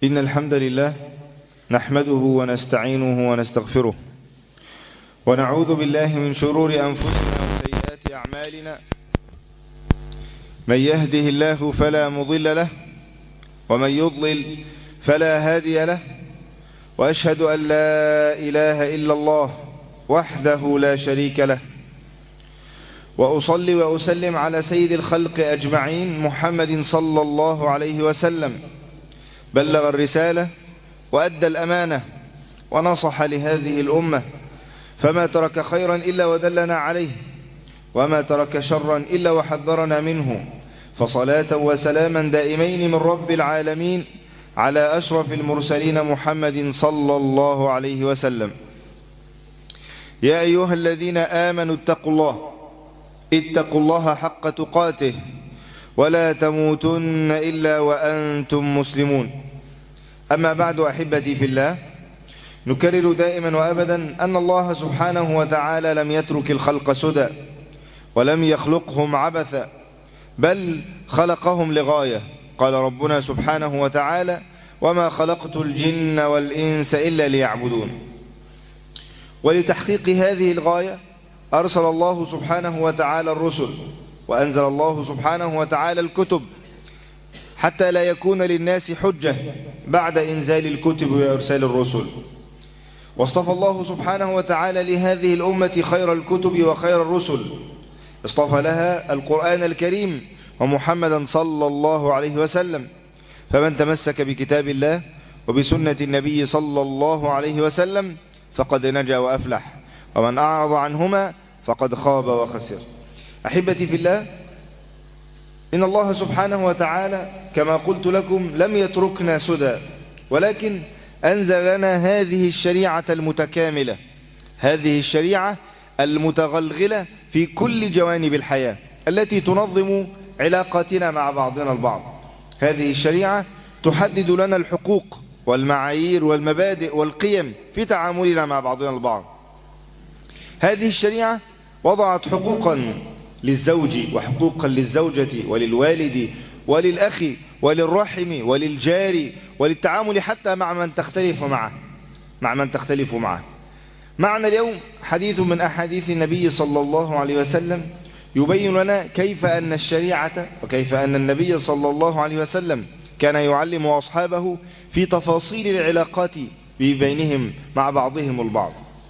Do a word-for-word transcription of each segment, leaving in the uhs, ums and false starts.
إن الحمد لله نحمده ونستعينه ونستغفره ونعوذ بالله من شرور أنفسنا وسيئات أعمالنا. من يهده الله فلا مضل له ومن يضلل فلا هادي له، وأشهد أن لا إله إلا الله وحده لا شريك له، وأصلي وأسلم على سيد الخلق أجمعين محمد صلى الله عليه وسلم. بلغ الرسالة وأدى الأمانة ونصح لهذه الأمة، فما ترك خيرا إلا ودلنا عليه، وما ترك شرا إلا وحذرنا منه. فصلاة وسلاما دائمين من رب العالمين على أشرف المرسلين محمد صلى الله عليه وسلم. يا أيها الذين آمنوا اتقوا الله اتقوا الله حق تقاته ولا تموتن إلا وأنتم مسلمون. أما بعد، أحبتي في الله، نكرر دائما وأبدا أن الله سبحانه وتعالى لم يترك الخلق سدى ولم يخلقهم عبثا، بل خلقهم لغاية. قال ربنا سبحانه وتعالى: وما خلقت الجن والإنس إلا ليعبدون. ولتحقيق هذه الغاية أرسل الله سبحانه وتعالى الرسل، وأنزل الله سبحانه وتعالى الكتب، حتى لا يكون للناس حجة بعد إنزال الكتب وإرسال الرسل. واصطفى الله سبحانه وتعالى لهذه الأمة خير الكتب وخير الرسل، اصطفى لها القرآن الكريم ومحمدا صلى الله عليه وسلم. فمن تمسك بكتاب الله وبسنة النبي صلى الله عليه وسلم فقد نجا وأفلح، ومن أعرض عنهما فقد خاب وخسر. أحبتي في الله، إن الله سبحانه وتعالى كما قلت لكم لم يتركنا سدى، ولكن أنزل لنا هذه الشريعة المتكاملة، هذه الشريعة المتغلغلة في كل جوانب الحياة التي تنظم علاقاتنا مع بعضنا البعض. هذه الشريعة تحدد لنا الحقوق والمعايير والمبادئ والقيم في تعاملنا مع بعضنا البعض. هذه الشريعة وضعت حقوقا للزوج وحقوقا للزوجة وللوالد وللأخ وللرحم وللجار، وللتعامل حتى مع من تختلف معه مع من تختلف معه. معنا اليوم حديث من أحاديث النبي صلى الله عليه وسلم يبين لنا كيف أن الشريعة وكيف أن النبي صلى الله عليه وسلم كان يعلم أصحابه في تفاصيل العلاقات بينهم مع بعضهم البعض.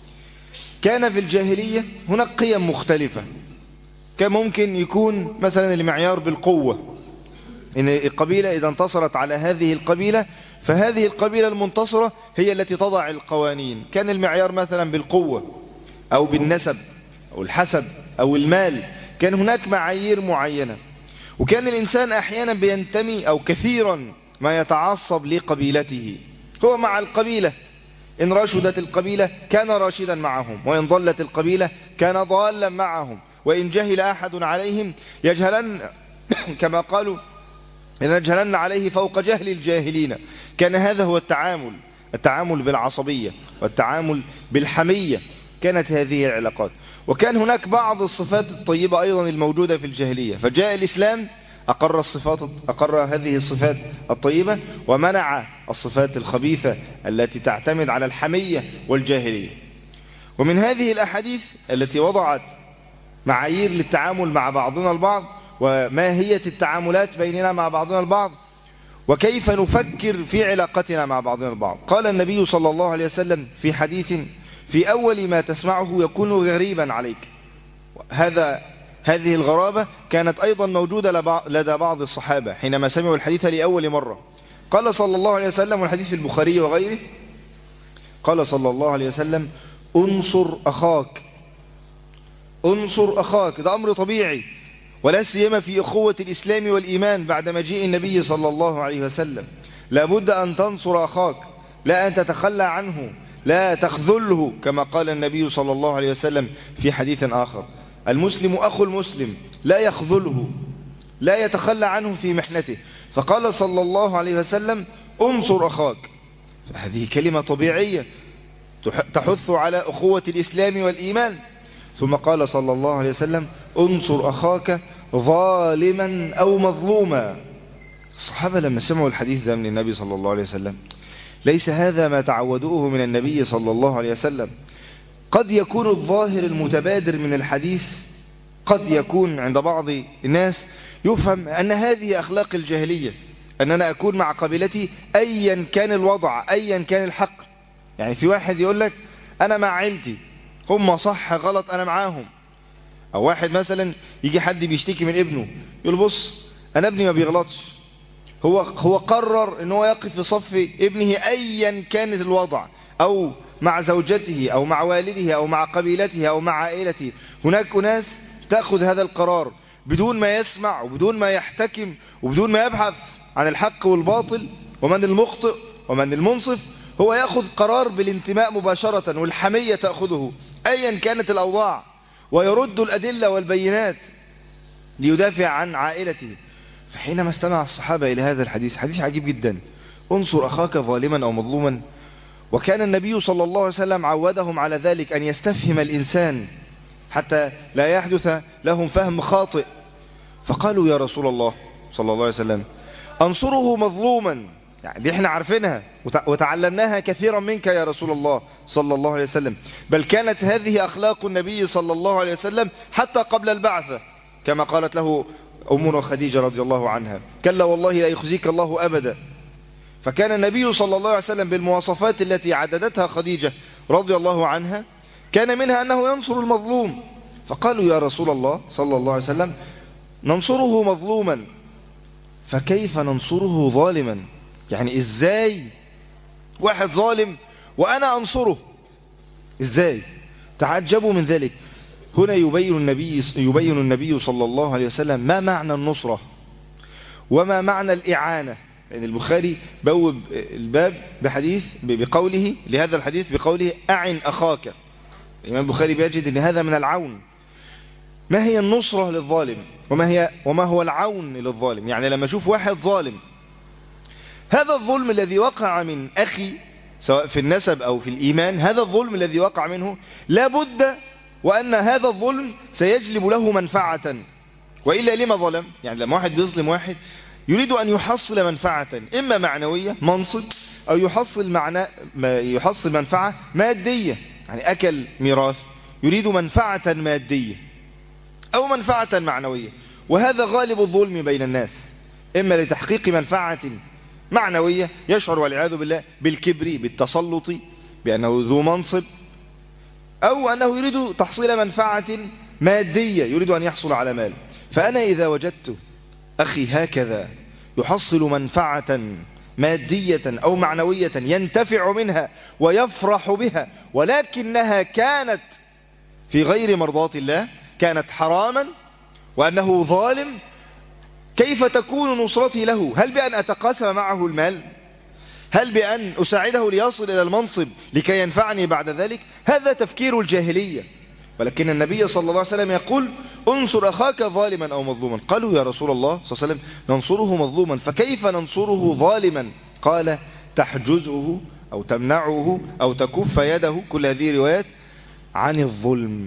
كان في الجاهلية هناك قيم مختلفة، كان ممكن يكون مثلا المعيار بالقوة، إن القبيلة إذا انتصرت على هذه القبيلة فهذه القبيلة المنتصرة هي التي تضع القوانين. كان المعيار مثلا بالقوة أو بالنسب أو الحسب أو المال، كان هناك معايير معينة. وكان الإنسان أحيانا بينتمي أو كثيرا ما يتعصب لقبيلته، هو مع القبيلة، إن رشدت القبيلة كان راشدا معهم، وإن ضلت القبيلة كان ضالا معهم، وإن جهل أحد عليهم يجهلن كما قالوا إن يجهلن عليه فوق جهل الجاهلين. كان هذا هو التعامل التعامل بالعصبية والتعامل بالحمية، كانت هذه العلاقات. وكان هناك بعض الصفات الطيبة أيضا الموجودة في الجاهلية، فجاء الإسلام أقر الصفات أقر هذه الصفات الطيبة ومنع الصفات الخبيثة التي تعتمد على الحمية والجاهلية. ومن هذه الأحاديث التي وضعت معايير للتعامل مع بعضنا البعض وماهية التعاملات بيننا مع بعضنا البعض وكيف نفكر في علاقتنا مع بعضنا البعض. قال النبي صلى الله عليه وسلم في حديث: في أول ما تسمعه يكون غريبا عليك. هذا هذه الغرابة كانت أيضا موجودة لدى بعض الصحابة حينما سمعوا الحديث لأول مرة. قال صلى الله عليه وسلم، والحديث في البخاري وغيره، قال صلى الله عليه وسلم: انصر أخاك انصر أخاك. ده أمر طبيعي، ولا سيما في أخوة الإسلام والإيمان بعد مجيء النبي صلى الله عليه وسلم. لابد أن تنصر أخاك، لا أن تتخلى عنه، لا تخذله، كما قال النبي صلى الله عليه وسلم في حديث آخر: المسلم أخو المسلم لا يخذله، لا يتخلى عنه في محنته. فقال صلى الله عليه وسلم: انصر أخاك. هذه كلمة طبيعية تحث على أخوة الإسلام والإيمان. ثم قال صلى الله عليه وسلم: انصر أخاك ظالما أو مظلوما. الصحابة لما سمعوا الحديث ده من النبي صلى الله عليه وسلم، ليس هذا ما تعودوه من النبي صلى الله عليه وسلم. قد يكون الظاهر المتبادر من الحديث، قد يكون عند بعض الناس يفهم أن هذه أخلاق الجاهلية، أن أنا أكون مع قبيلتي أيا كان الوضع، أيا كان الحق. يعني في واحد يقول لك أنا مع عيلتي، هم صح غلط أنا معاهم. أو واحد مثلا يجي حد بيشتكي من ابنه، يقول بص أنا ابني ما بيغلطش، هو هو قرر ان هو يقف في صف ابنه ايا كان الوضع، او مع زوجته او مع والده او مع قبيلته او مع عائلته. هناك ناس تأخذ هذا القرار بدون ما يسمع وبدون ما يحتكم وبدون ما يبحث عن الحق والباطل ومن المخطئ ومن المنصف، هو يأخذ قرار بالانتماء مباشرة، والحمية تأخذه ايا كانت الاوضاع، ويرد الادلة والبينات ليدافع عن عائلته. فحينما استمع الصحابة إلى هذا الحديث، حديث عجيب جدا، انصر أخاك ظالما أو مظلوما. وكان النبي صلى الله عليه وسلم عودهم على ذلك، أن يستفهم الإنسان حتى لا يحدث لهم فهم خاطئ. فقالوا يا رسول الله صلى الله عليه وسلم أنصره مظلوما، يعني دي احنا عارفينها وتعلمناها كثيرا منك يا رسول الله صلى الله عليه وسلم، بل كانت هذه أخلاق النبي صلى الله عليه وسلم حتى قبل البعثة، كما قالت له أمنا خديجة رضي الله عنها: كلا والله لا يخزيك الله أبدا. فكان النبي صلى الله عليه وسلم بالمواصفات التي عددتها خديجة رضي الله عنها، كان منها أنه ينصر المظلوم. فقالوا يا رسول الله صلى الله عليه وسلم ننصره مظلوما، فكيف ننصره ظالما؟ يعني إزاي واحد ظالم وأنا أنصره؟ إزاي؟ تعجبوا من ذلك. هنا يبين النبي, يبين النبي صلى الله عليه وسلم ما معنى النصرة وما معنى الإعانة. يعني البخاري بوب الباب بحديث بقوله لهذا الحديث بقوله أعن أخاك. الإمام البخاري بيجد أن هذا من العون. ما هي النصرة للظالم وما هي وما هو العون للظالم؟ يعني لما أشوف واحد ظالم، هذا الظلم الذي وقع من أخي سواء في النسب أو في الإيمان، هذا الظلم الذي وقع منه لابد وأن هذا الظلم سيجلب له منفعة، وإلا لما ظلم؟ يعني لما واحد بيظلم واحد يريد أن يحصل منفعة إما معنوية منصب، أو يحصل معنى يحصل منفعة مادية، يعني أكل ميراث يريد منفعة مادية أو منفعة معنوية. وهذا غالب الظلم بين الناس، إما لتحقيق منفعة معنوية يشعر والعياذ بالله بالكبر بالتسلط بأنه ذو منصب، أو أنه يريد تحصيل منفعة مادية يريد أن يحصل على مال. فأنا إذا وجدت أخي هكذا يحصل منفعة مادية أو معنوية ينتفع منها ويفرح بها، ولكنها كانت في غير مرضاة الله، كانت حراما، وأنه ظالم، كيف تكون نصرتي له؟ هل بأن أتقاسم معه المال؟ هل بأن أساعده ليصل إلى المنصب لكي ينفعني بعد ذلك؟ هذا تفكير الجاهلية. ولكن النبي صلى الله عليه وسلم يقول انصر أخاك ظالما أو مظلوما. قالوا يا رسول الله صلى الله عليه وسلم ننصره مظلوما، فكيف ننصره ظالما؟ قال تحجزه أو تمنعه أو تكف يده، كل هذه روايات عن الظلم،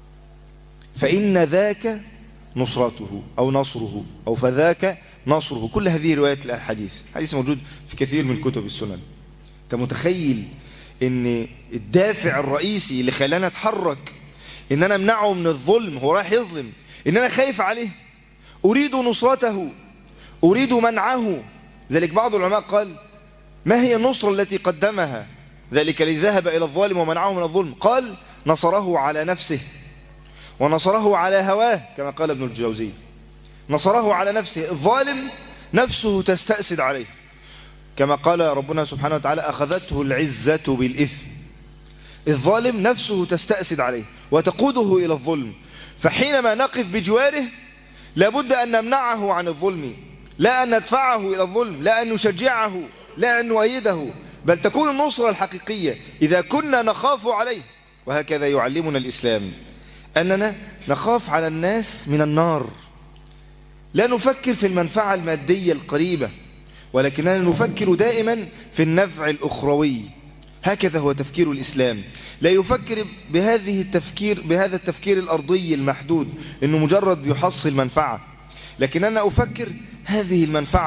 فإن ذاك نصرته أو نصره أو فذاك نصره. كل هذه روايات الحديث، حديث موجود في كثير من كتب السنن. انت متخيل ان الدافع الرئيسي اللي خلانا نتحرك ان انا امنعه من الظلم، هو رايح يظلم، ان انا خايف عليه، اريد نصرته، اريد منعه. ذلك بعض العلماء قال ما هي النصرة التي قدمها ذلك الذي ذهب الى الظالم ومنعه من الظلم؟ قال نصره على نفسه ونصره على هواه، كما قال ابن الجوزي، نصره على نفسه. الظالم نفسه تستأسد عليه، كما قال ربنا سبحانه وتعالى أخذته العزة بالإثم. الظالم نفسه تستأسد عليه وتقوده إلى الظلم، فحينما نقف بجواره لابد أن نمنعه عن الظلم، لا أن ندفعه إلى الظلم، لا أن نشجعه، لا أن نؤيده، بل تكون النصرة الحقيقية إذا كنا نخاف عليه. وهكذا يعلمنا الإسلام أننا نخاف على الناس من النار، لا نفكر في المنفعة المادية القريبة، ولكننا نفكر دائما في النفع الأخروي. هكذا هو تفكير الإسلام، لا يفكر بهذه التفكير بهذا التفكير الأرضي المحدود إنه مجرد بيحصل منفعة، لكن أنا أفكر هذه المنفعة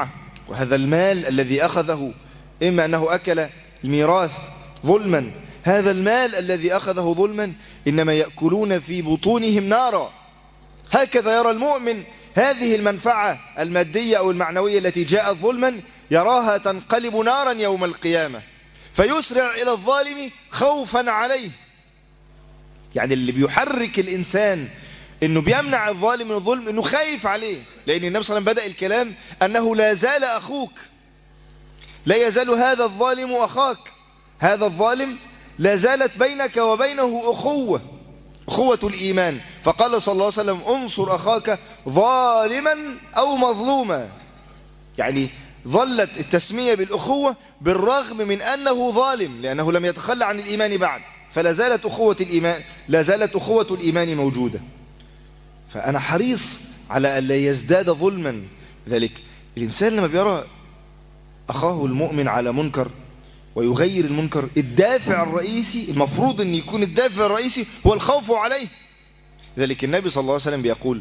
وهذا المال الذي أخذه إما أنه أكل الميراث ظلما، هذا المال الذي أخذه ظلما إنما يأكلون في بطونهم نارا. هكذا يرى المؤمن هذه المنفعة المادية أو المعنوية التي جاءت ظلما، يراها تنقلب نارا يوم القيامة، فيسرع إلى الظالم خوفا عليه. يعني اللي بيحرك الإنسان إنه بيمنع الظالم من الظلم إنه خايف عليه، لأن النبي صلى الله عليه وسلم بدأ الكلام أنه لا زال أخوك، لا يزال هذا الظالم أخاك، هذا الظالم لا زالت بينك وبينه أخوة، أخوة الإيمان. فقال صلى الله عليه وسلم انصر أخاك ظالما أو مظلوما. يعني ظلت التسمية بالأخوة بالرغم من أنه ظالم، لأنه لم يتخلى عن الإيمان بعد، فلا زالت أخوة الإيمان لا زالت أخوة الإيمان موجودة. فأنا حريص على أن لا يزداد ظلما. ذلك الإنسان لما بيرى أخاه المؤمن على منكر ويغير المنكر، الدافع الرئيسي المفروض أن يكون الدافع الرئيسي هو الخوف عليه. ذلك النبي صلى الله عليه وسلم بيقول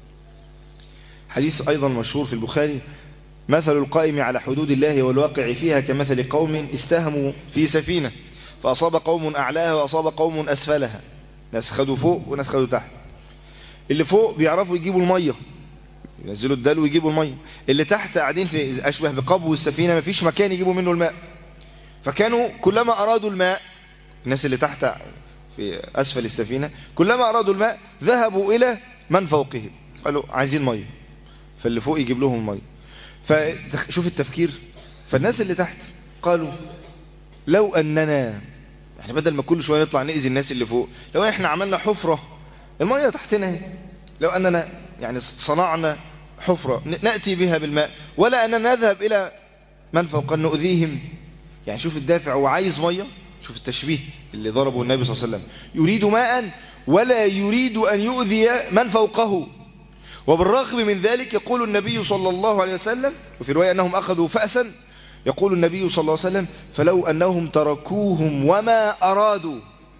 حديث أيضا مشهور في البخاري: مثل القائم على حدود الله والواقع فيها كمثل قوم استهموا في سفينة فأصاب قوم أعلاها وأصاب قوم أسفلها. ناس خدوا فوق وناس خدوا تحت. اللي فوق بيعرفوا يجيبوا المية، ينزلوا الدلو ويجيبوا المية. اللي تحت قاعدين في أشبه بقبو السفينة، مفيش مكان يجيبوا منه الماء، فكانوا كلما أرادوا الماء، الناس اللي تحت في أسفل السفينة كلما أرادوا الماء ذهبوا إلى من فوقهم، قالوا عايزين مية، فاللي فوق يجيب لهم المية. فشوف التفكير. فالناس اللي تحت قالوا لو أننا يعني بدل ما كل شوية نطلع نأذي الناس اللي فوق، لو احنا عملنا حفرة المية تحتنا، لو أننا يعني صنعنا حفرة نأتي بها بالماء، ولا أننا نذهب إلى من فوق نؤذيهم. يعني شوف الدافع، هو عايز مية. شوف التشبيه اللي ضربه النبي صلى الله عليه وسلم، يريد ماء ولا يريد أن يؤذي من فوقه. وبالرغم من ذلك يقول النبي صلى الله عليه وسلم، وفي رواية أنهم أخذوا فأسا، يقول النبي صلى الله عليه وسلم فلو أنهم تركوهم وما أرادوا.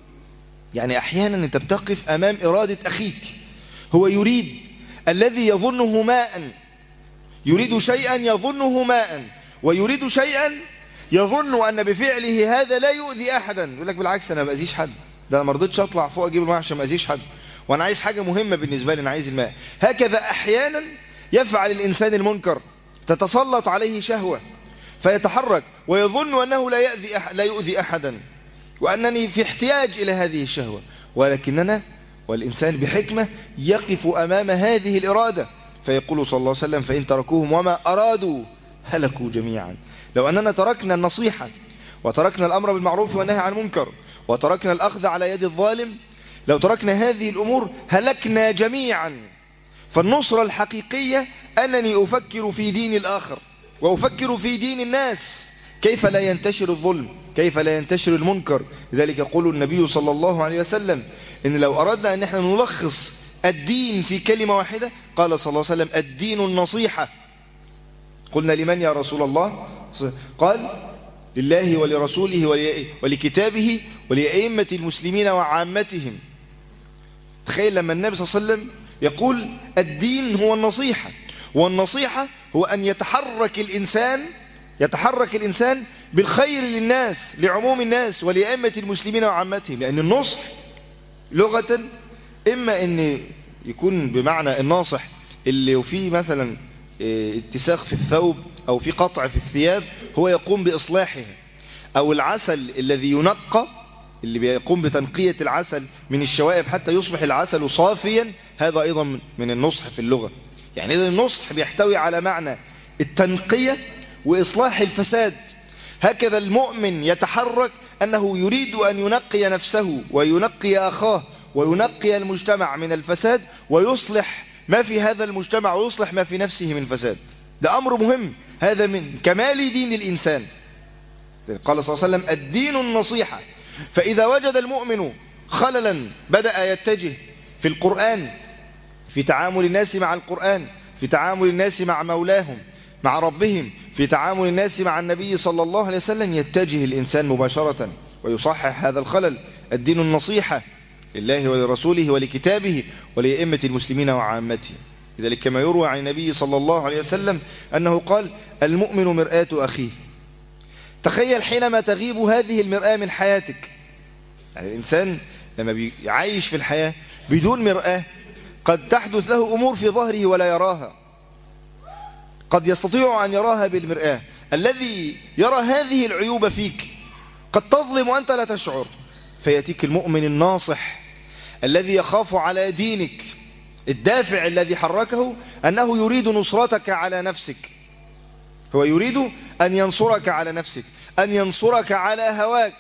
يعني أحيانا أنت بتقف أمام إرادة أخيك، هو يريد الذي يظنه ماء، يريد شيئا يظنه ماء، ويريد شيئا يظن أن بفعله هذا لا يؤذي أحدا. يقول لك بالعكس أنا ما بأذيش حد، ده أنا ما رضيتش أطلع فوق أجيب الماء عشان ما أذيش حد، وأنا عايز حاجة مهمة بالنسبة لي، أنا عايز الماء. هكذا أحيانا يفعل الإنسان المنكر، تتسلط عليه شهوة فيتحرك ويظن أنه لا يؤذي أح لا يؤذي أحدا، وأنني في احتياج إلى هذه الشهوة، ولكننا والإنسان بحكمة يقف أمام هذه الإرادة فيقول صلى الله عليه وسلم فإن تركوهم وما أرادوا هلكوا جميعا. لو أننا تركنا النصيحة وتركنا الأمر بالمعروف والنهي عن المنكر وتركنا الأخذ على يد الظالم، لو تركنا هذه الأمور هلكنا جميعا. فالنصرة الحقيقية أنني أفكر في دين الآخر وأفكر في دين الناس، كيف لا ينتشر الظلم، كيف لا ينتشر المنكر. لذلك يقول النبي صلى الله عليه وسلم إن لو أردنا أن احنا نلخص الدين في كلمة واحدة، قال صلى الله عليه وسلم الدين النصيحة. قلنا لمن يا رسول الله؟ قال لله ولرسوله ولكتابه ولأئمة المسلمين وعامتهم. تخيل لما النبي صلى الله عليه وسلم يقول الدين هو النصيحة، والنصيحة هو أن يتحرك الإنسان يتحرك الإنسان بالخير للناس، لعموم الناس ولأئمة المسلمين وعامتهم. لأن النصح لغة إما أن يكون بمعنى الناصح اللي فيه مثلا اتساخ في الثوب أو في قطع في الثياب هو يقوم بإصلاحها، أو العسل الذي ينقى اللي بيقوم بتنقية العسل من الشوائب حتى يصبح العسل صافيا، هذا أيضا من النصح في اللغة. يعني إذا النصح بيحتوي على معنى التنقية وإصلاح الفساد. هكذا المؤمن يتحرك أنه يريد أن ينقي نفسه وينقي أخاه وينقي المجتمع من الفساد، ويصلح ما في هذا المجتمع ويصلح ما في نفسه من فساد. ده أمر مهم، هذا من كمال دين الإنسان. قال صلى الله عليه وسلم الدين النصيحة. فإذا وجد المؤمن خللا بدأ يتجه في القرآن، في تعامل الناس مع القرآن، في تعامل الناس مع مولاهم مع ربهم، في تعامل الناس مع النبي صلى الله عليه وسلم، يتجه الإنسان مباشرة ويصحح هذا الخلل. الدين النصيحة لله ولرسوله ولكتابه ولأئمة المسلمين وعامتهم. لذلك كما يروى عن النبي صلى الله عليه وسلم أنه قال المؤمن مرآة أخيه. تخيل حينما تغيب هذه المرآة من حياتك، يعني الإنسان لما بيعيش في الحياة بدون مرآة قد تحدث له أمور في ظهره ولا يراها، قد يستطيع أن يراها بالمرآة. الذي يرى هذه العيوب فيك قد تظلم وأنت لا تشعر، فيأتيك المؤمن الناصح الذي يخاف على دينك، الدافع الذي حركه أنه يريد نصرتك على نفسك، هو يريد أن ينصرك على نفسك، أن ينصرك على هواك،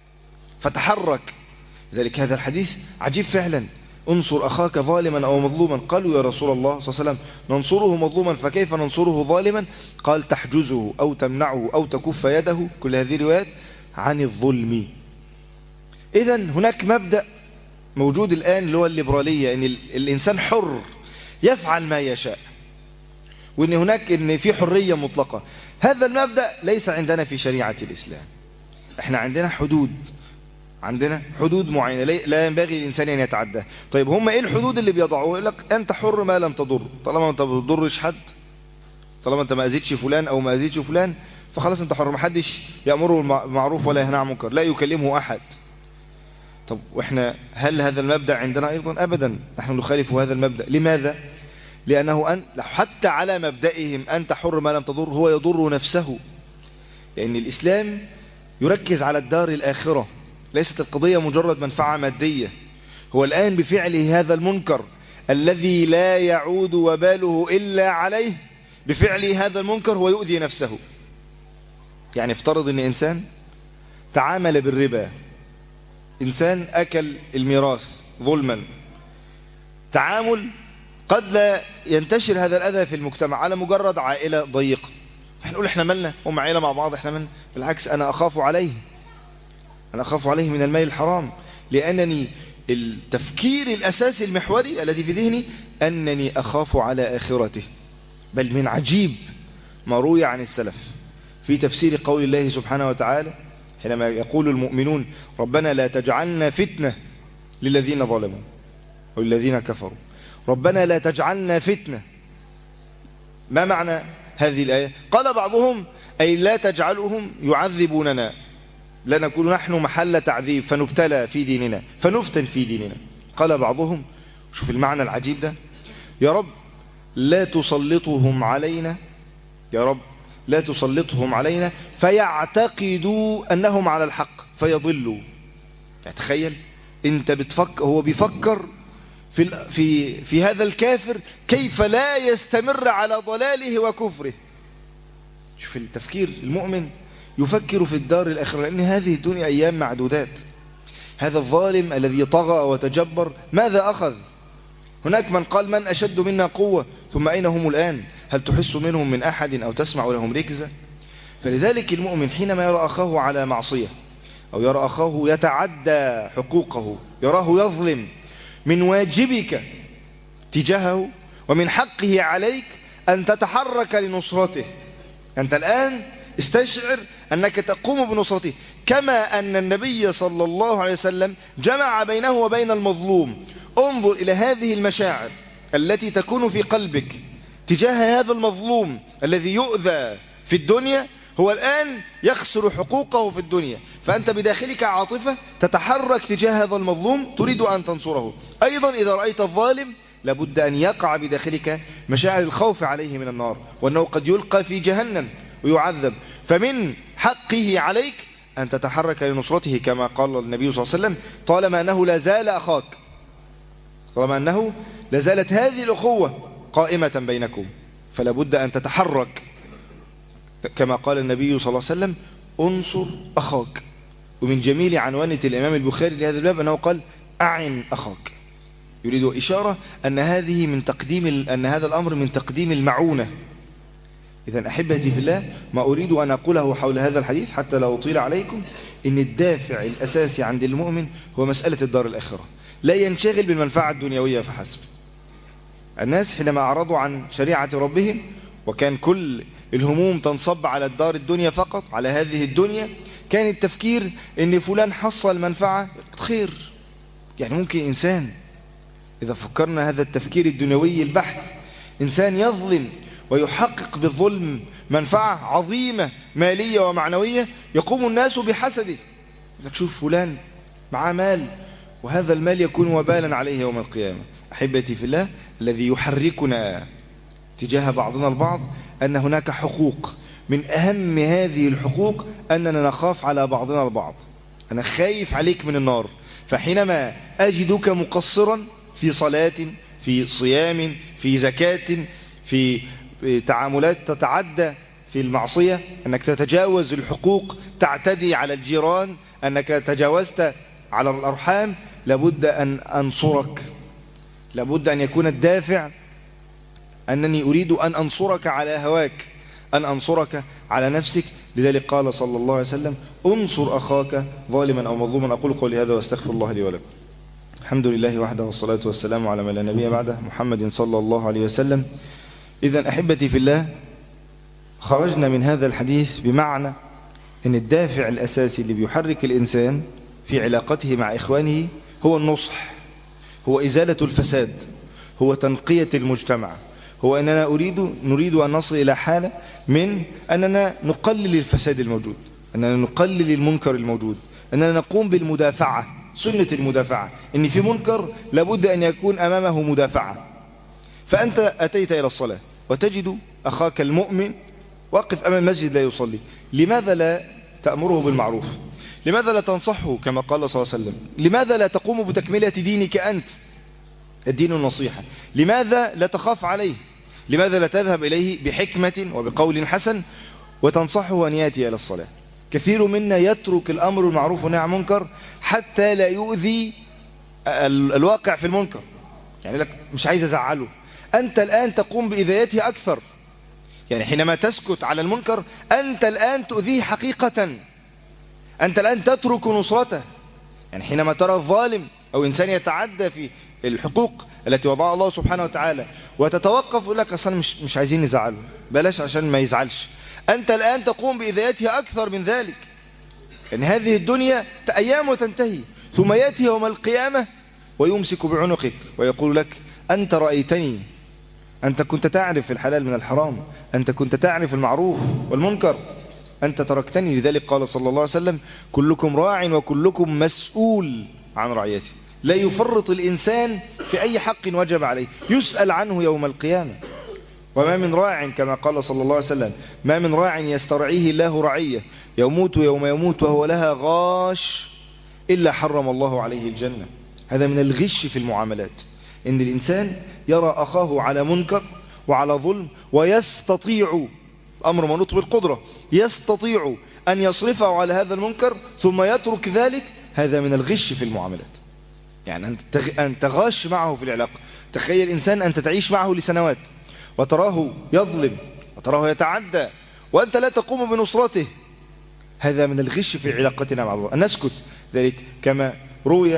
فتحرك. لذلك هذا الحديث عجيب فعلا، انصر أخاك ظالما أو مظلوما. قالوا يا رسول الله صلى الله عليه وسلم ننصره مظلوما فكيف ننصره ظالما؟ قال تحجزه أو تمنعه أو تكف يده، كل هذه روايات عن الظلم. إذن هناك مبدأ موجود الآن اللي هو الليبرالية، أن الإنسان حر يفعل ما يشاء، وأن هناك أن في حرية مطلقة. هذا المبدأ ليس عندنا في شريعة الإسلام. احنا عندنا حدود، عندنا حدود معينة لا ينبغي الإنسان أن يتعداها. طيب هم إيه الحدود اللي بيضعوها؟ يقول لك أنت حر ما لم تضر، طالما أنت ما بتضرش حد، طالما أنت ما أذيتش فلان أو ما أذيتش فلان فخلاص أنت حر، ما حدش يأمره بالمعروف ولا ينهى عن المنكر، لا يكلمه أحد. طب وإحنا هل هذا المبدأ عندنا أيضا؟ أبدا، نحن نخالف هذا المبدأ. لماذا؟ لأنه أن حتى على مبدئهم أنت حر ما لم تضر هو يضر نفسه، لأن الإسلام يركز على الدار الآخرة، ليست القضية مجرد منفعة مادية. هو الآن بفعله هذا المنكر الذي لا يعود وباله إلا عليه، بفعله هذا المنكر هو يؤذي نفسه. يعني افترض أن إنسان تعامل بالربا، إنسان أكل الميراث ظلما، تعامل قد لا ينتشر هذا الأذى في المجتمع على مجرد عائلة ضيقة، نقول احنا مالنا، هم عائلة مع بعض احنا مالنا. بالعكس أنا أخاف عليه، أنا أخاف عليه من المال الحرام، لأنني التفكير الأساسي المحوري الذي في ذهني أنني أخاف على آخرته. بل من عجيب ما روي عن السلف في تفسير قول الله سبحانه وتعالى حينما يقول المؤمنون ربنا لا تجعلنا فتنة للذين ظلموا والذين كفروا، ربنا لا تجعلنا فتنة. ما معنى هذه الآية؟ قال بعضهم أي لا تجعلهم يعذبوننا، لا نكون نحن محل تعذيب فنبتلى في ديننا فنفتن في ديننا. قال بعضهم، شوف المعنى العجيب ده، يا رب لا تسلطهم علينا، يا رب لا تسلطهم علينا فيعتقدوا أنهم على الحق فيضلوا. تخيل انت بتفكر، هو بيفكر في, في, في هذا الكافر كيف لا يستمر على ضلاله وكفره. شوف التفكير، المؤمن يفكر في الدار الآخرة، لأن هذه الدنيا أيام معدودات. هذا الظالم الذي طغى وتجبر ماذا أخذ؟ هناك من قال من أشد منا قوة، ثم أين هم الآن؟ هل تحس منهم من أحد أو تسمع لهم ركزة؟ فلذلك المؤمن حينما يرى أخاه على معصية أو يرى أخاه يتعدى حقوقه، يراه يظلم، من واجبك تجاهه ومن حقه عليك أن تتحرك لنصرته. أنت الآن استشعر أنك تقوم بنصرته، كما أن النبي صلى الله عليه وسلم جمع بينه وبين المظلوم. انظر إلى هذه المشاعر التي تكون في قلبك تجاه هذا المظلوم الذي يؤذى في الدنيا، هو الآن يخسر حقوقه في الدنيا، فأنت بداخلك عاطفة تتحرك تجاه هذا المظلوم تريد أن تنصره. أيضا إذا رأيت الظالم لابد أن يقع بداخلك مشاعر الخوف عليه من النار، وأنه قد يلقى في جهنم ويعذب، فمن حقه عليك أن تتحرك لنصرته، كما قال النبي صلى الله عليه وسلم طالما أنه لا زال أخاك، طالما أنه لازالت هذه الأخوة قائمة بينكم، فلا بد أن تتحرك، كما قال النبي صلى الله عليه وسلم انصر أخاك. ومن جميل عنوانة الإمام البخاري لهذا الباب أنه قال أعن أخاك، يريد إشارة أن هذه من تقديم أن هذا الأمر من تقديم المعونة. إذن أحبتي في الله، ما أريد أن أقوله حول هذا الحديث حتى لا أطيل عليكم، إن الدافع الأساسي عند المؤمن هو مسألة الدار الآخرة، لا ينشغل بالمنفعة الدنيوية فحسب. الناس حينما أعرضوا عن شريعة ربهم وكان كل الهموم تنصب على الدار الدنيا فقط، على هذه الدنيا، كان التفكير إن فلان حصل منفعة خير. يعني ممكن إنسان إذا فكرنا هذا التفكير الدنيوي البحت إنسان يظلم ويحقق بالظلم منفعة عظيمة مالية ومعنوية، يقوم الناس بحسده. تشوف فلان معاه مال، وهذا المال يكون وبالا عليه يوم القيامة. أحبتي في الله، الذي يحركنا تجاه بعضنا البعض أن هناك حقوق، من أهم هذه الحقوق أننا نخاف على بعضنا البعض. أنا خايف عليك من النار، فحينما أجدك مقصرا في صلاة، في صيام، في زكاة، في تعاملات تتعدى في المعصية، أنك تتجاوز الحقوق، تعتدي على الجيران، أنك تجاوزت على الأرحام، لابد أن أنصرك. لابد أن يكون الدافع أنني أريد أن أنصرك على هواك، أن أنصرك على نفسك. لذلك قال صلى الله عليه وسلم: انصر أخاك ظالما أو مظلوما. أقول قولي هذا واستغفر الله لي ولكم. الحمد لله وحده، والصلاة والسلام على من لا نبي بعده، محمد صلى الله عليه وسلم. إذن أحبتي في الله، خرجنا من هذا الحديث بمعنى أن الدافع الأساسي اللي بيحرك الإنسان في علاقته مع إخوانه هو النصح، هو إزالة الفساد، هو تنقية المجتمع، هو أننا أريد نريد أن نصل إلى حالة من أننا نقلل الفساد الموجود، أننا نقلل المنكر الموجود، أننا نقوم بالمدافعة. سنة المدافعة، إن في منكر لابد أن يكون أمامه مدافعة. فأنت أتيت إلى الصلاة وتجد أخاك المؤمن واقف أمام المسجد لا يصلي، لماذا لا تأمره بالمعروف؟ لماذا لا تنصحه كما قال صلى الله عليه وسلم؟ لماذا لا تقوم بتكملة دينك أنت؟ الدين النصيحة. لماذا لا تخاف عليه؟ لماذا لا تذهب إليه بحكمة وبقول حسن وتنصحه أن يأتي إلى الصلاة؟ كثير منا يترك الأمر المعروف والنهي عن المنكر حتى لا يؤذي الواقع في المنكر. يعني لك مش عايز أزعله، أنت الآن تقوم بإذايته أكثر. يعني حينما تسكت على المنكر أنت الآن تؤذيه حقيقة، أنت الآن تترك نصرته. يعني حينما ترى الظالم أو إنسان يتعدى في الحقوق التي وضعها الله سبحانه وتعالى وتتوقف يقول لك أصلا مش, مش عايزين نزعله، بلاش عشان ما يزعلش، أنت الآن تقوم بإذايته أكثر من ذلك. يعني هذه الدنيا أيام وتنتهي، ثم يأتي يوم القيامة ويمسك بعنقك ويقول لك: أنت رأيتني، أنت كنت تعرف الحلال من الحرام، أنت كنت تعرف المعروف والمنكر، أنت تركتني. لذلك قال صلى الله عليه وسلم: كلكم راع وكلكم مسؤول عن رعيته. لا يفرط الإنسان في أي حق وجب عليه، يسأل عنه يوم القيامة. وما من راع كما قال صلى الله عليه وسلم: ما من راع يسترعيه الله رعية يموت يوم يموت وهو لها غاش إلا حرم الله عليه الجنة. هذا من الغش في المعاملات، إن الإنسان يرى أخاه على منكر وعلى ظلم ويستطيع، أمر منوط بالقدرة، يستطيع أن يصرفه على هذا المنكر ثم يترك ذلك. هذا من الغش في المعاملات، يعني أن تغاش معه في العلاقة. تخيل إنسان أنت تعيش معه لسنوات وتراه يظلم وتراه يتعدى وأنت لا تقوم بنصرته، هذا من الغش في علاقتنا مع الله. أن نسكت. ذلك كما روي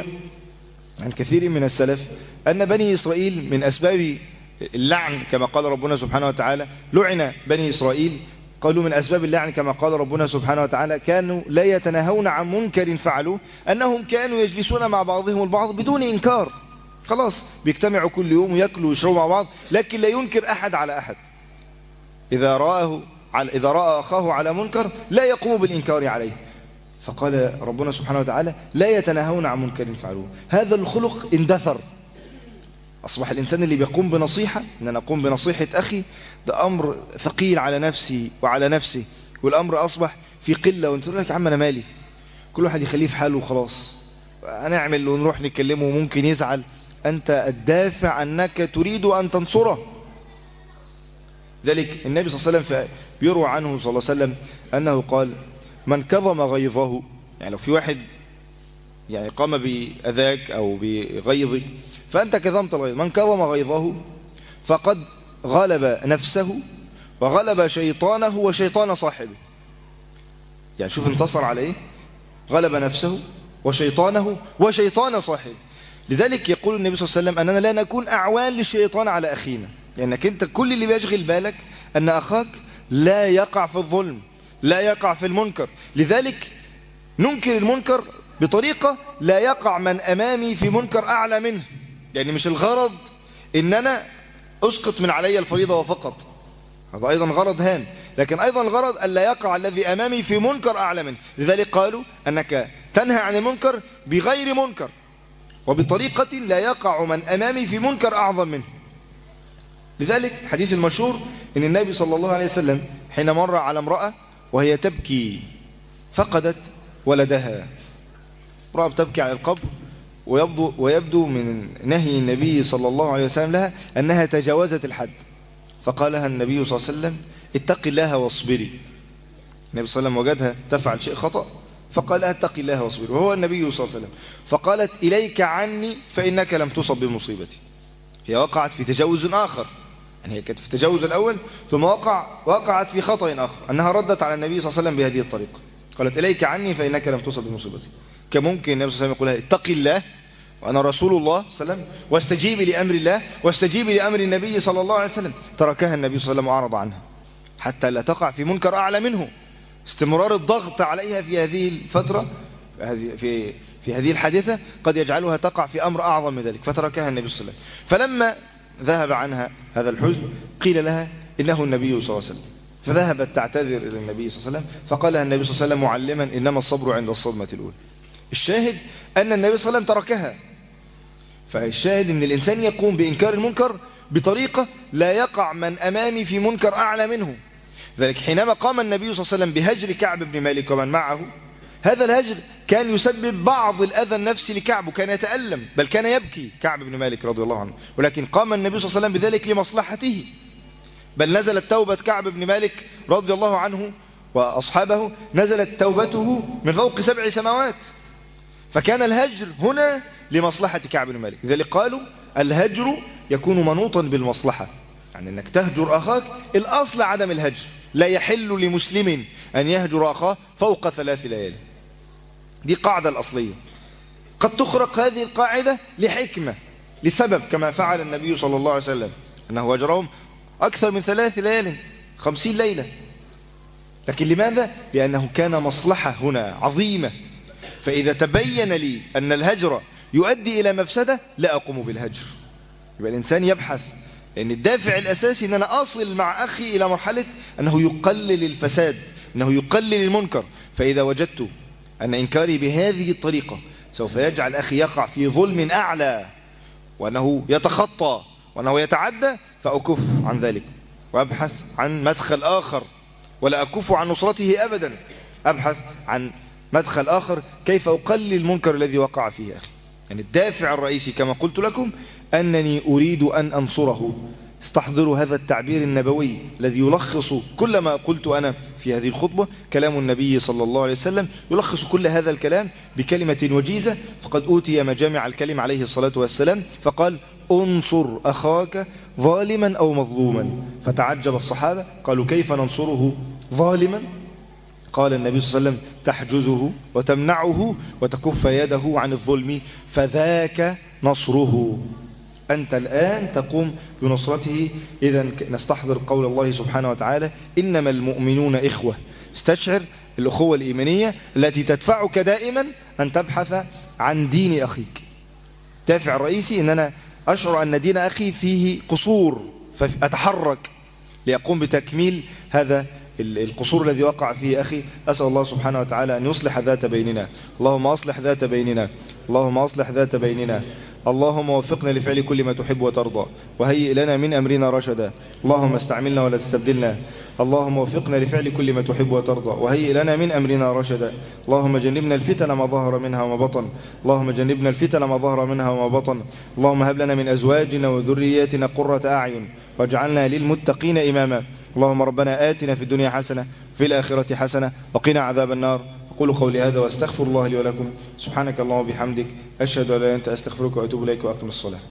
عن كثير من السلف أن بني إسرائيل من أسباب اللعن كما قال ربنا سبحانه وتعالى: لعن بني إسرائيل، قالوا من أسباب اللعن كما قال ربنا سبحانه وتعالى: كانوا لا يتناهون عن منكر فعلوه، أنهم كانوا يجلسون مع بعضهم البعض بدون إنكار. خلاص بيجتمعوا كل يوم ويأكلوا ويشربوا مع بعض، لكن لا ينكر أحد على أحد. إذا رآه إذا رأى أخاه على منكر لا يقوم بالإنكار عليه. فقال ربنا سبحانه وتعالى: لا يتناهون عن منكر فعلوه. هذا الخلق اندثر. أصبح الإنسان اللي بيقوم بنصيحة، إن أنا أقوم بنصيحة أخي، ده أمر ثقيل على نفسي وعلى نفسي، والأمر أصبح في قلة. وانت تقول لك: يا عم أنا مالي، كل واحد يخليه في حاله وخلاص، هنعمل ونروح نكلمه وممكن يزعل. أنت الدافع أنك تريد أن تنصره. ذلك النبي صلى الله عليه وسلم بيروى عنه صلى الله عليه وسلم أنه قال: من كظم غيظه، يعني لو في واحد يعني قام بأذاك أو بغيظك فأنت كظمت الغيظ، من كظم غيظه فقد غلب نفسه وغلب شيطانه وشيطان صاحبه. يعني شوف انتصر عليه، غلب نفسه وشيطانه وشيطان صاحبه. لذلك يقول النبي صلى الله عليه وسلم أننا لا نكون أعوان للشيطان على أخينا، لأنك يعني أنت كل اللي بيشغل بالك أن أخاك لا يقع في الظلم، لا يقع في المنكر. لذلك ننكر المنكر بطريقة لا يقع من أمامي في منكر أعلى منه. يعني مش الغرض إن أنا أسقط من علي الفريضة وفقط، هذا أيضا غرض هام، لكن أيضا الغرض ألا يقع الذي أمامي في منكر أعلى منه. لذلك قالوا أنك تنهى عن المنكر بغير منكر وبطريقة لا يقع من أمامي في منكر أعظم منه. لذلك حديث المشهور أن النبي صلى الله عليه وسلم حين مر على امرأة وهي تبكي فقدت ولدها، امرأة بتبكي على القبر، ويبدو, ويبدو من نهي النبي صلى الله عليه وسلم لها أنها تجاوزت الحد، فقال لها النبي صلى الله عليه وسلم اتق الله واصبري. النبي صلى الله عليه وسلم وجدها تفعل شيء خطأ فقال لها اتق الله واصبري، وهو النبي صلى الله عليه وسلم، فقالت إليك عني فإنك لم تصب بمصيبتي. هي وقعت في تجاوز آخر، يعني هي كانت في التجاوز الأول ثم وقع وقعت في خطأ آخر، أنها ردت على النبي صلى الله عليه وسلم بهذه الطريقة، قالت إليك عني فإنك لم تصب بمصيبتي. كممكن النبي صلى الله عليه وسلم يقول لها اتق الله وأنا رسول الله صلى الله عليه وسلم واستجيبي لأمر الله واستجيبي لأمر النبي صلى الله عليه وسلم، تركها النبي صلى الله عليه وسلم وأعرض عنها حتى لا تقع في منكر أعلى منه. استمرار الضغط عليها في هذه الفترة في في هذه الحادثة قد يجعلها تقع في أمر أعظم من ذلك، فتركها النبي صلى الله عليه وسلم. فلما ذهب عنها هذا الحزن قيل لها إنه النبي صلى الله عليه وسلم، فذهبت تعتذر إلى النبي صلى الله عليه وسلم، فقال لها النبي صلى الله عليه وسلم معلما إنما الصبر عند الصدمة الأولى. الشاهد أن النبي صلى الله عليه وسلم تركها. فالشاهد أن الإنسان يقوم بإنكار المنكر بطريقة لا يقع من أمامي في منكر أعلى منه. ذلك حينما قام النبي صلى الله عليه وسلم بهجر كعب بن مالك ومن معه، هذا الهجر كان يسبب بعض الأذى النفسي لكعب وكان يتألم، بل كان يبكي كعب بن مالك رضي الله عنه، ولكن قام النبي صلى الله عليه وسلم بذلك لمصلحته، بل نزلت توبة كعب بن مالك رضي الله عنه وأصحابه، نزلت توبته من فوق سبع سماوات، فكان الهجر هنا لمصلحة كعب بن مالك. لذلك قالوا الهجر يكون منوطا بالمصلحة، يعني أنك تهجر أخاك الأصل عدم الهجر، لا يحل لمسلم أن يهجر أخاه فوق ثلاث ليالي، دي قاعدة الأصلية. قد تخرق هذه القاعدة لحكمة لسبب كما فعل النبي صلى الله عليه وسلم أنه هجرهم أكثر من ثلاث ليال خمسين ليلة، لكن لماذا؟ لأنه كان مصلحة هنا عظيمة، فإذا تبين لي أن الهجر يؤدي إلى مفسدة لا أقوم بالهجر. يبقى الإنسان يبحث، لأن الدافع الأساسي أن أنا أصل مع أخي إلى مرحلة أنه يقلل الفساد، أنه يقلل المنكر. فإذا وجدت أن إنكاري بهذه الطريقة سوف يجعل أخي يقع في ظلم أعلى وأنه يتخطى وأنه يتعدى، فأكف عن ذلك وأبحث عن مدخل آخر، ولا أكف عن نصرته أبدا، أبحث عن مدخل آخر كيف أقلل المنكر الذي وقع فيه أخي. يعني الدافع الرئيسي كما قلت لكم أنني أريد أن أنصره. استحضروا هذا التعبير النبوي الذي يلخص كل ما قلت أنا في هذه الخطبة، كلام النبي صلى الله عليه وسلم يلخص كل هذا الكلام بكلمة وجيزة، فقد أوتي مجامع الكلم عليه الصلاة والسلام، فقال انصر أخاك ظالما أو مظلوما. فتعجب الصحابة قالوا كيف ننصره ظالما؟ قال النبي صلى الله عليه وسلم تحجزه وتمنعه وتكف يده عن الظلم، فذاك نصره. أنت الآن تقوم بنصرته. إذا نستحضر قول الله سبحانه وتعالى إنما المؤمنون إخوة. استشعر الأخوة الإيمانية التي تدفعك دائما أن تبحث عن دين أخيك. دافع الرئيسي أن أنا أشعر أن دين أخي فيه قصور، فأتحرك ليقوم بتكميل هذا القصور الذي وقع فيه أخي. أسأل الله سبحانه وتعالى أن يصلح ذات بيننا. اللهم أصلح ذات بيننا، اللهم أصلح ذات بيننا، اللهم وفقنا لفعل كل ما تحب وترضى، وهيئ لنا من أمرنا رشدا. اللهم استعملنا ولا تستبدلنا، اللهم وفقنا لفعل كل ما تحب وترضى، وهيئ لنا من أمرنا رشدا. اللهم جنبنا الفتن ما ظهر منها وما بطن، اللهم جنبنا الفتن ما ظهر منها وما بطن. اللهم هب لنا من أزواجنا وذرياتنا قرة أعين واجعلنا للمتقين إماما. اللهم ربنا آتنا في الدنيا حسنة في الآخرة حسنة وقنا عذاب النار. أقول قولي هذا واستغفر الله لي ولكم. سبحانك اللهم وبحمدك أشهد أن لا إله إلا أنت أستغفرك وأتوب إليك وأقم الصلاة.